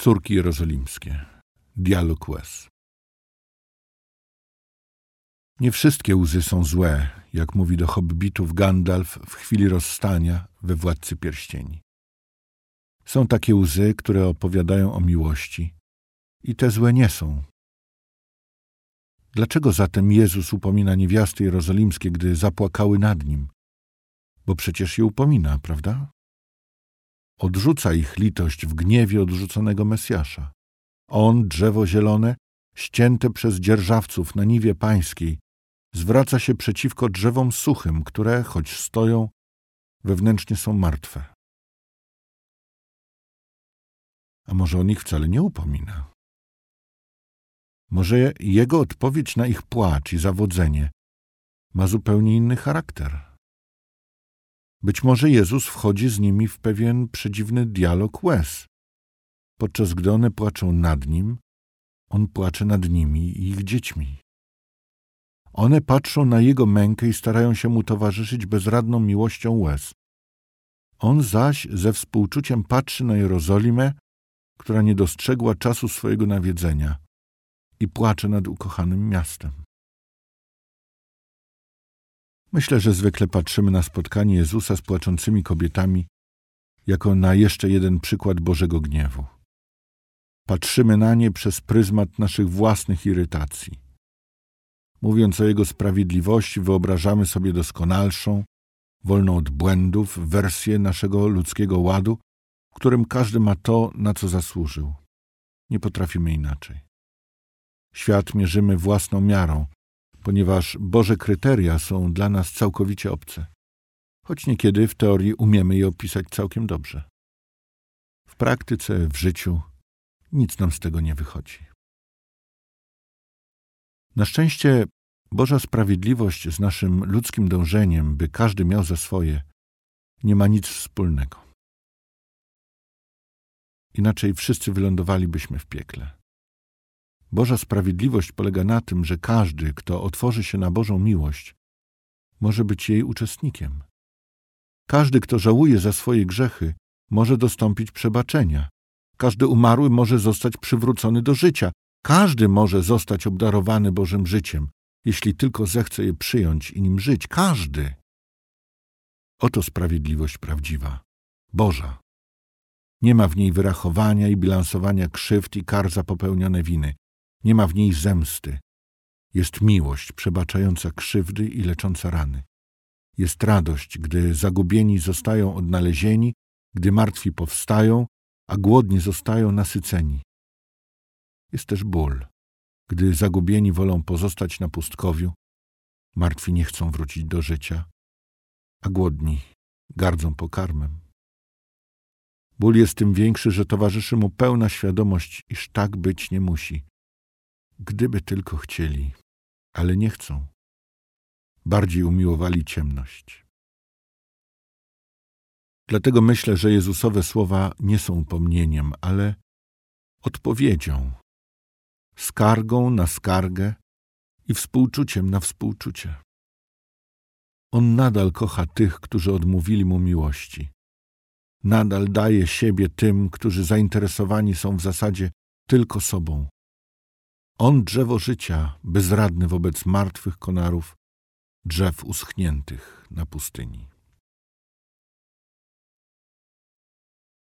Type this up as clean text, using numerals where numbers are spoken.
Córki jerozolimskie. Dialog łez. Nie wszystkie łzy są złe, jak mówi do hobbitów Gandalf w chwili rozstania we Władcy Pierścieni. Są takie łzy, które opowiadają o miłości i te złe nie są. Dlaczego zatem Jezus upomina niewiasty jerozolimskie, gdy zapłakały nad Nim? Bo przecież je upomina, prawda? Odrzuca ich litość w gniewie odrzuconego Mesjasza. On, drzewo zielone, ścięte przez dzierżawców na niwie pańskiej, zwraca się przeciwko drzewom suchym, które, choć stoją, wewnętrznie są martwe. A może on ich wcale nie upomina? Może jego odpowiedź na ich płacz i zawodzenie ma zupełnie inny charakter? Być może Jezus wchodzi z nimi w pewien przedziwny dialog łez. Podczas gdy one płaczą nad Nim, On płacze nad nimi i ich dziećmi. One patrzą na Jego mękę i starają się Mu towarzyszyć bezradną miłością łez. On zaś ze współczuciem patrzy na Jerozolimę, która nie dostrzegła czasu swojego nawiedzenia i płacze nad ukochanym miastem. Myślę, że zwykle patrzymy na spotkanie Jezusa z płaczącymi kobietami jako na jeszcze jeden przykład Bożego gniewu. Patrzymy na nie przez pryzmat naszych własnych irytacji. Mówiąc o Jego sprawiedliwości, wyobrażamy sobie doskonalszą, wolną od błędów, wersję naszego ludzkiego ładu, w którym każdy ma to, na co zasłużył. Nie potrafimy inaczej. Świat mierzymy własną miarą, ponieważ Boże kryteria są dla nas całkowicie obce, choć niekiedy w teorii umiemy je opisać całkiem dobrze. W praktyce, w życiu nic nam z tego nie wychodzi. Na szczęście Boża sprawiedliwość z naszym ludzkim dążeniem, by każdy miał za swoje, nie ma nic wspólnego. Inaczej wszyscy wylądowalibyśmy w piekle. Boża sprawiedliwość polega na tym, że każdy, kto otworzy się na Bożą miłość, może być jej uczestnikiem. Każdy, kto żałuje za swoje grzechy, może dostąpić przebaczenia. Każdy umarły może zostać przywrócony do życia. Każdy może zostać obdarowany Bożym życiem, jeśli tylko zechce je przyjąć i nim żyć. Każdy. Oto sprawiedliwość prawdziwa, Boża. Nie ma w niej wyrachowania i bilansowania krzywd i kar za popełnione winy. Nie ma w niej zemsty. Jest miłość przebaczająca krzywdy i lecząca rany. Jest radość, gdy zagubieni zostają odnalezieni, gdy martwi powstają, a głodni zostają nasyceni. Jest też ból, gdy zagubieni wolą pozostać na pustkowiu, martwi nie chcą wrócić do życia, a głodni gardzą pokarmem. Ból jest tym większy, że towarzyszy mu pełna świadomość, iż tak być nie musi. Gdyby tylko chcieli, ale nie chcą. Bardziej umiłowali ciemność. Dlatego myślę, że Jezusowe słowa nie są upomnieniem, ale odpowiedzią, skargą na skargę i współczuciem na współczucie. On nadal kocha tych, którzy odmówili Mu miłości. Nadal daje siebie tym, którzy zainteresowani są w zasadzie tylko sobą. On, drzewo życia, bezradny wobec martwych konarów, drzew uschniętych na pustyni.